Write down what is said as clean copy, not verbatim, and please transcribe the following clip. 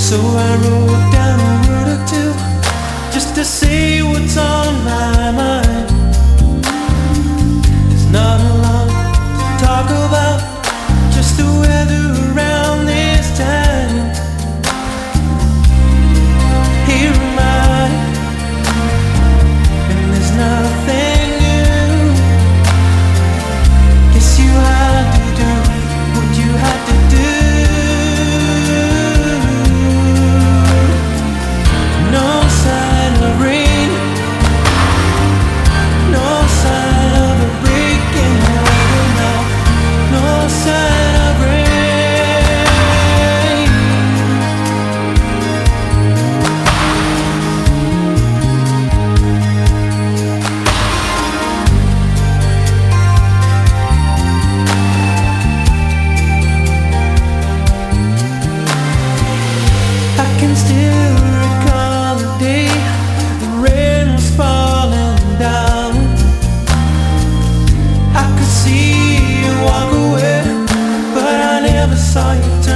So I wrote down a word or two just to say what's on my mind. There's not a lot to talk about, just the weather around this time. Here am I, and there's nothing new. Guess you had to do what you had to do. No sign of rain, no sign of a break in the weather now. No sign of rain. I can still recall the day the rain was falling down. I could see you walk away, but I never saw you turn